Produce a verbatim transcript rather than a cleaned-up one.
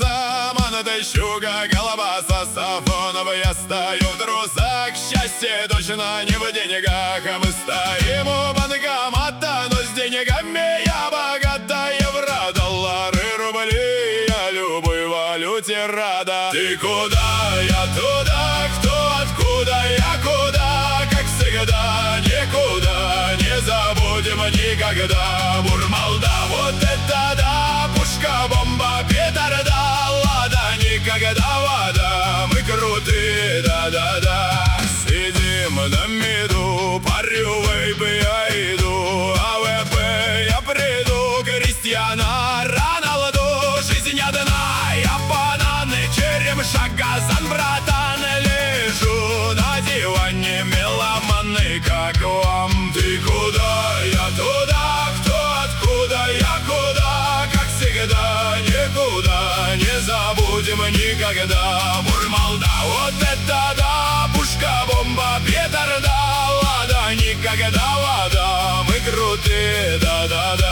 саман тащуга, голова саксофонов. Я стою в трусах, счастье точно не в деньгах. А мы стоим у банкомата, но с деньгами я богата. Евро, доллары, рубли, я любой валюте рада. Ты куда? Я туда. Кто? Откуда? Я куда? Как всегда, никуда не забудем никогда. Бурмалда, вот это да! Пушка, бомба, петарда, лада, никогда вода. Мы крутые, да-да-да. Сидим на миду, парю вейпы, я иду. АВП, я приду, Кристиана Роналду. Жизнь одна, я бананы, черемша, газан, братан. Лежу на диване, меломаны, как вам? Ты куда? Я туда. Кто? Откуда? Я куда? Как всегда, никуда не забудем никогда. Бурмалда, вот это да! Пушка, бомба, петарда, лада, никогда вода. Мы крутые, да-да-да.